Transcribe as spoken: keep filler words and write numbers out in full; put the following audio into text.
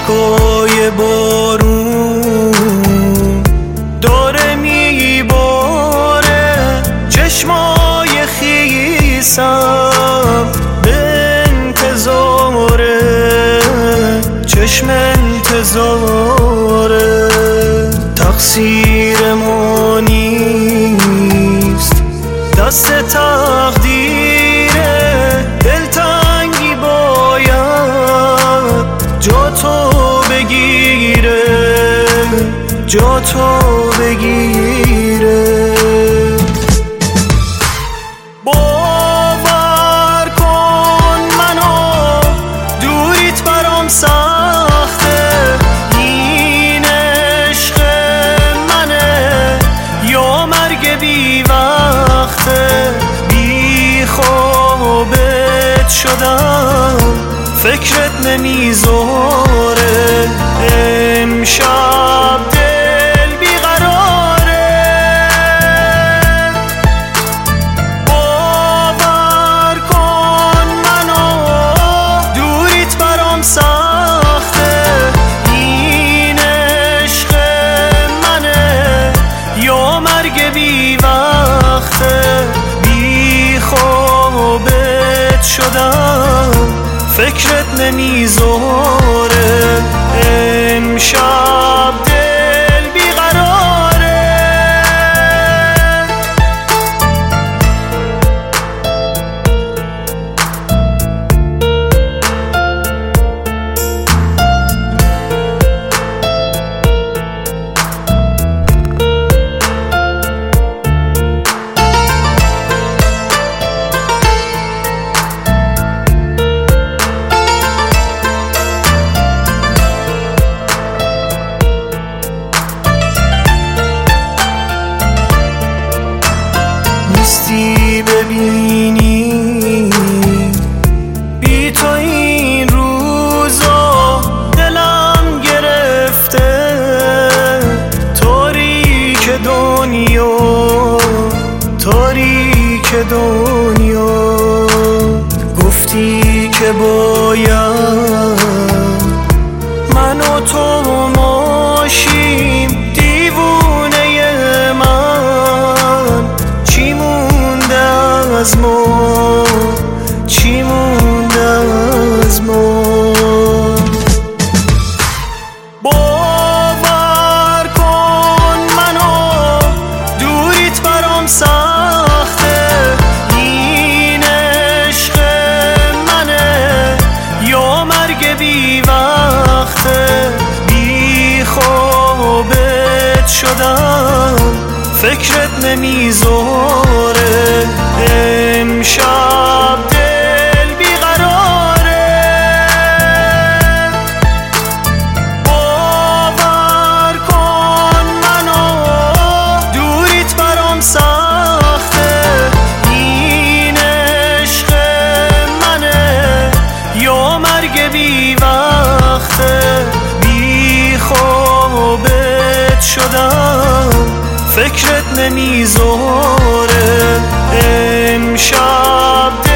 اشکای بارون داره میباره چشمای خیسم به انتظاره، چشم انتظاره. تقصیر ما نیست، دست تقدیره، دلتنگی باید جا تو بگیره، جا تو بگیره. باور کن منو دوریت برام سخته، این عشق منه یا مرگ بی وقته. بی خوابت شدم فکرت نمیذاره، امشب دل بیقراره. باور کن منو دوریت برام سخته، این عشق منه یا مرگ بی وقته. بی خوابت شدم فکرت نمیذاره، امشب دل بیقراره. نیستی ببینی بی تو این روزا دلم گرفته، تاریک دنیا، تاریک دنیا. گفتی که باید من و تو ماشیم، دیوونه من چی مونده از ما، چی مونده از ما. باور کن منو دوریت برام سخته، این عشق منه یا مرگ بی وقته. بی خوابت شدم فکرت نمیذاره، امشب دل بیقراره. باور کن منو دوریت برام سخته، این عشق منه یا مرگ بی وقته. بی خوابت شدم فکرت نمیذاره، امشب